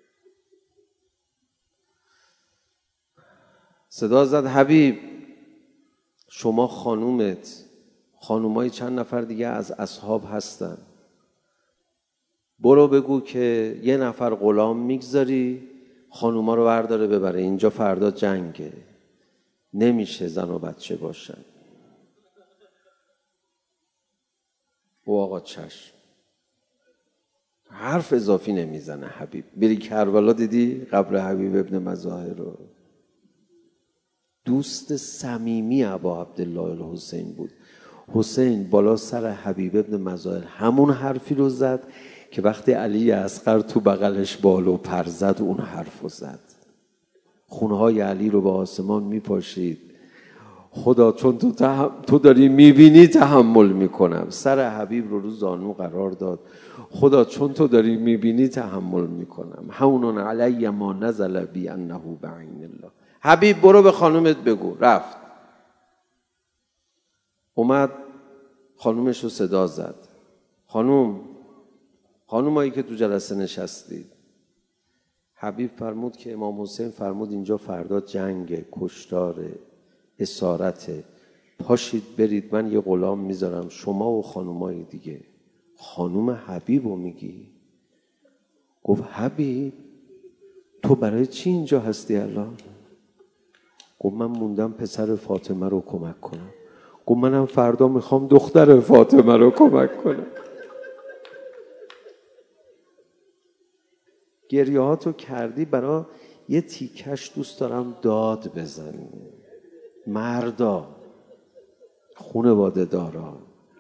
صدا زد حبیب شما خانومت، خانومای چند نفر دیگه از اصحاب هستن، برو بگو که یه نفر غلام میگذاری خانوما رو برداره ببره، اینجا فردا جنگه، نمیشه زن و بچه باشن. او آقا چشم، حرف اضافی نمیزنه حبیب. بری کربلا دیدی قبر حبیب ابن مظاهر رو، دوست صمیمی ابا عبدالله الحسین بود. حسین بالا سر حبیب ابن مظاهر همون حرفی رو زد که وقتی علی اصغر تو بغلش بال و پر زد اون حرف رو زد. خونهای علی رو به آسمان میپاشید. خدا چون تو, تحم... تو داری میبینی تحمل میکنم. سر حبیب رو رو زانو قرار داد. خدا چون تو داری میبینی تحمل میکنم. هون علی ما نزل بی انه بعین الله. حبیب برو به خانومت بگو. رفت اومد خانومش رو صدا زد. خانوم، خانومایی که تو جلسه نشستید، حبیب فرمود که امام حسین فرمود اینجا فردا جنگ، کشتار، اسارت، پاشید برید، من یه غلام میذارم شما و خانومای دیگه. خانوم حبیب رو میگی؟ گفت حبیب تو برای چی اینجا هستی الان؟ گفت من موندم پسر فاطمه رو کمک کنم. گفت منم فردا میخوام دختر فاطمه رو کمک کنم. گریه ها تو کردی برای یه تیکش دوست دارم داد بزنی. مردا، خانواده دارا.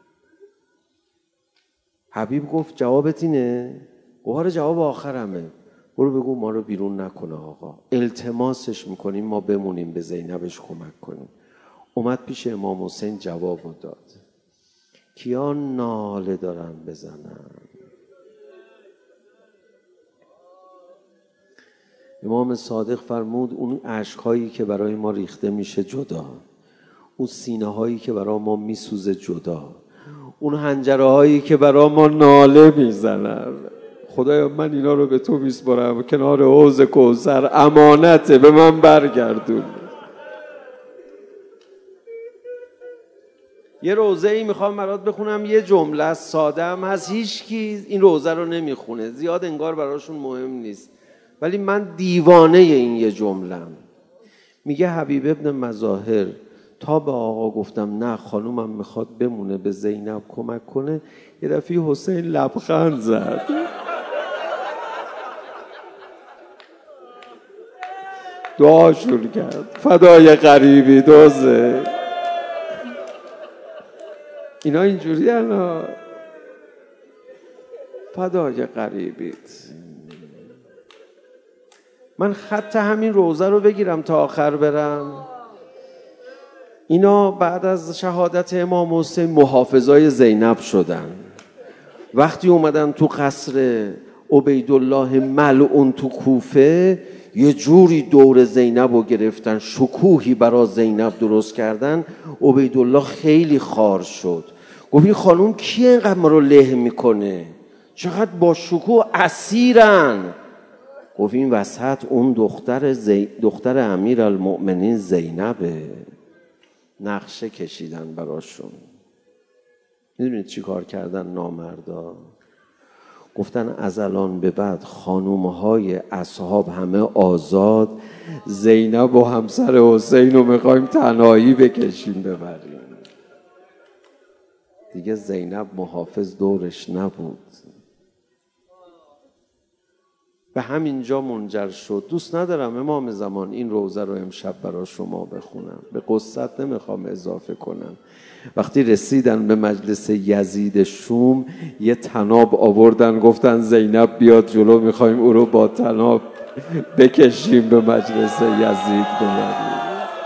حبیب گفت جوابت اینه؟ گفت جواب آخرمه. برو بگو ما رو بیرون نکنه آقا، التماسش میکنیم ما بمونیم به زینبش کمک کنیم. اومد پیش امام حسین جواب داد. کیا ناله دارن بزنن؟ امام صادق فرمود اون اشک‌هایی که برای ما ریخته میشه جدا، اون سینه‌هایی که برای ما میسوزه جدا، اون حنجره‌هایی که برای ما ناله میزنن، خدایا من اینا رو به تو میسپارم، کنار حوض کوثر امانته، به من برگردون. یه روزه ای میخوام برات بخونم، یه جمله از ساده هم هست، هیچ کی این روزه رو نمیخونه، زیاد انگار براشون مهم نیست، ولی من دیوانه این یه جمله‌ام. میگه حبیب ابن مظاهر تا به آقا گفتم نه خانومم میخواد بمونه به زینب کمک کنه، یه دفعه حسین لبخند زد. دعاشون کرد فدای غریبی دوزه. اینا اینجوری هن فدای غریبیت. من خط همین روزه رو بگیرم تا آخر برم. اینا بعد از شهادت امام حسین محافظای زینب شدن. وقتی اومدن تو قصر عبیدالله ملعون تو کوفه، یه جوری دور زینب رو گرفتن، شکوهی برای زینب درست کردن. عبیدالله خیلی خار شد، گفت این خانوم کیه اینقدر ما رو له میکنه، چقدر با شکوه اسیرن. گفت این وسط اون دختر, زی... دختر امیر المؤمنین زینبه. نقشه کشیدن براشون. میدونید چی کار کردن نامردا؟ گفتن از الان به بعد خانومهای اصحاب همه آزاد، زینب و همسر حسین رو میخوایم تنهایی بکشیم ببریم. دیگه زینب محافظ دورش نبود. به همین جا منجر شد. دوست ندارم امام زمان این روزه رو امشب برای شما بخونم، به قصت نمیخوام اضافه کنم. وقتی رسیدن به مجلس یزید شوم، یه طناب آوردن، گفتن زینب بیاد جلو، میخوایم او رو با طناب بکشیم به مجلس یزید ببریم.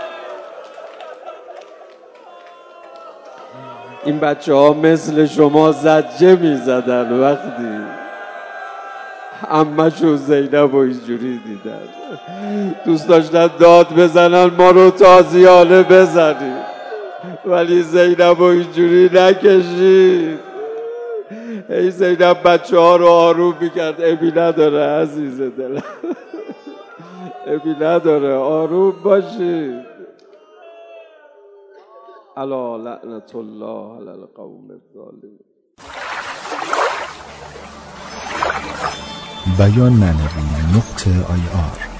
این بچه ها مثل شما زجه میزدن وقتی عمه‌شون زینب و اینجوری دیدن، دوست داشتن داد بزنن ما رو تازیانه بزنید، ولی زینب و اینجوری نکشید. ای زینب بچه ها رو آروم میکرد، ابی نداره عزیز دلم، ابی نداره، آروم باشید. الا لعنت الله علی القوم الظالمین. بیان معنوی نقطه آی آر